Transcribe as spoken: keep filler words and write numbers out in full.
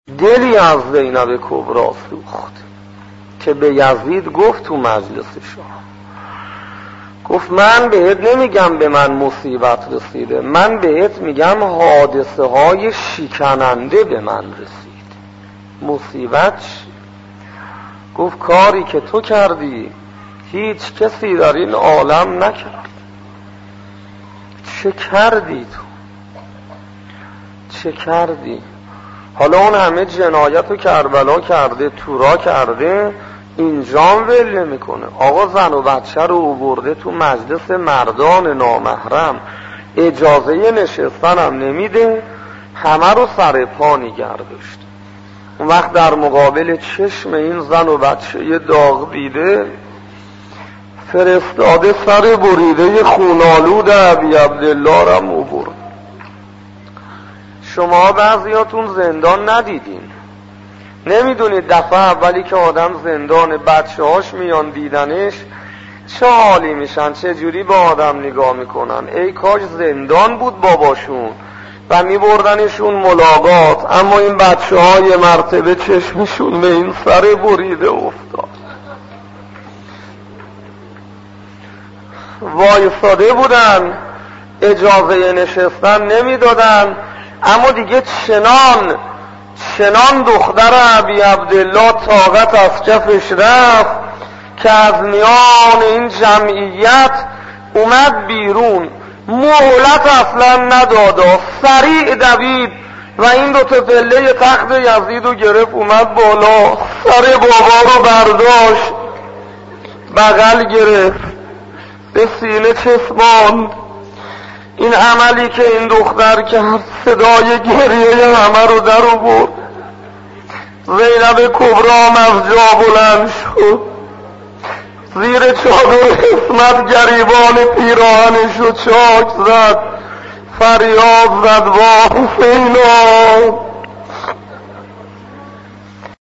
دلی از زینب کبری سوخت که به یزید گفت تو مجلس شاه، گفت من بهت نمیگم به من مصیبت رسیده، من بهت میگم حادثه های شکننده به من رسید. مصیبت چی؟ گفت کاری که تو کردی هیچ کسی در این عالم نکرد. چه کردی تو؟ چه کردی؟ حالا اون همه جنایت و کربلا کرده، تورا کرده، اینجام ول نمیکنه. آقا زن و بچه رو آورده تو مجلس مردان نامحرم، اجازه نشستن هم نمیده، همه رو سر پا نگردشت. اون وقت در مقابل چشم این زن و بچه یه داغ دیده، فرستاده سر بریده خونالود ابی عبدالله را آورد. شما بعضیاتون زندان ندیدین، نمیدونید دفعه اولی که آدم زندان بچه هاش میان دیدنش چه حالی میشن، چه جوری با آدم نگاه میکنن. ای کاش زندان بود باباشون و میبردنشون ملاقات، اما این بچه های مرتبه چشمشون به این سر بریده افتاد. وایساده بودن، اجازه نشستن نمیدادن، اما دیگه چنان چنان دختر ابی عبدالله طاقت از کفش رفت که از میان این جمعیت اومد بیرون، مهلت اصلا نداد، سریع دوید و این دو تا پله تخت یزید رو گرفت، اومد بالا، سر بابا رو برداشت، بغل گرفت، به سینه چسباند. این عملی که این دختر کرد صدای گریه همه رو در آورد. زینب کبری از جا بلند شد، زیر چادر عصمت گریبان پیراهنش رو چاک زد، فریاد زد وا حسینا.